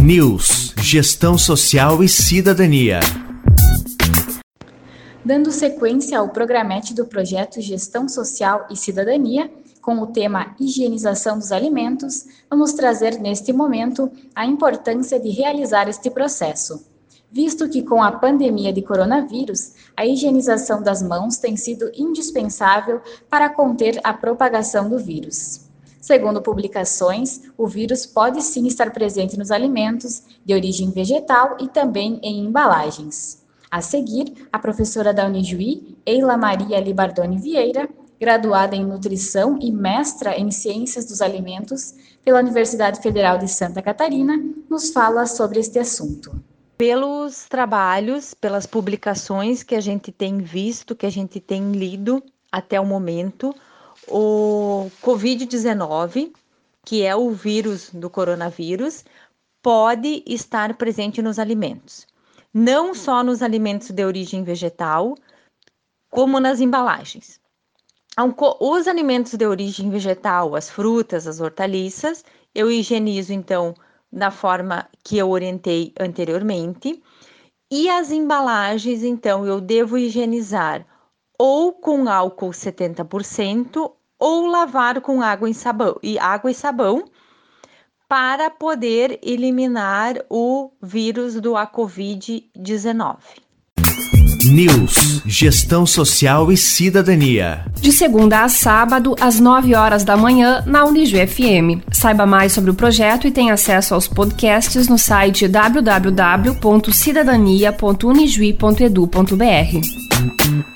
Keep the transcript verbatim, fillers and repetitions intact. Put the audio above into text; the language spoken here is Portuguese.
News, Gestão Social e Cidadania. Dando sequência ao programete do projeto Gestão Social e Cidadania, com o tema Higienização dos Alimentos, vamos trazer neste momento a importância de realizar este processo, visto que com a pandemia de coronavírus, a higienização das mãos tem sido indispensável para conter a propagação do vírus. Segundo publicações, o vírus pode sim estar presente nos alimentos de origem vegetal e também em embalagens. A seguir, a professora da Unijuí, Eila Maria Libardoni Vieira, graduada em Nutrição e mestra em Ciências dos Alimentos pela Universidade Federal de Santa Catarina, nos fala sobre este assunto. Pelos trabalhos, pelas publicações que a gente tem visto, que a gente tem lido até o momento, o covid dezenove, que é o vírus do coronavírus, pode estar presente nos alimentos. Não só nos alimentos de origem vegetal, como nas embalagens. Os alimentos de origem vegetal, as frutas, as hortaliças, eu higienizo, então, da forma que eu orientei anteriormente. E as embalagens, então, eu devo higienizar ou com álcool setenta por cento ou lavar com água e sabão, e água e sabão para poder eliminar o vírus do covid dezenove. News, Gestão Social e Cidadania. De segunda a sábado, às nove horas da manhã, na Unijuí F M. Saiba mais sobre o projeto e tenha acesso aos podcasts no site w w w ponto cidadania ponto unijuí ponto edu ponto b r.